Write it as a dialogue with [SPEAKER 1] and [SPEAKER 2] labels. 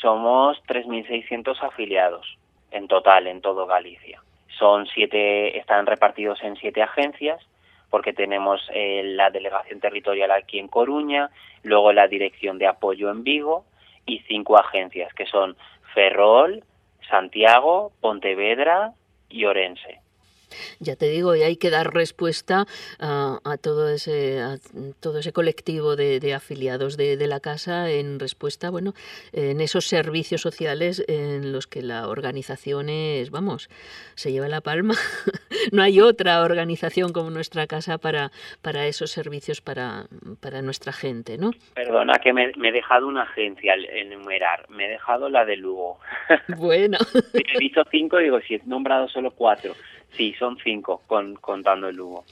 [SPEAKER 1] Somos 3.600 afiliados en total, en todo Galicia. Están repartidos en 7 agencias, porque tenemos la delegación territorial aquí en Coruña, luego la dirección de apoyo en Vigo y 5 agencias, que son Ferrol, Santiago, Pontevedra y Orense.
[SPEAKER 2] Ya te digo, y hay que dar respuesta a todo ese colectivo de afiliados de la casa en respuesta, bueno, en esos servicios sociales en los que la organización se lleva la palma. No hay otra organización como nuestra casa para esos servicios para nuestra gente, ¿no?
[SPEAKER 1] Perdona que me he dejado una agencia al enumerar, me he dejado la de Lugo.
[SPEAKER 2] Bueno.
[SPEAKER 1] He dicho 5, digo, si he nombrado solo 4. Sí, son 5, contando el Lugo.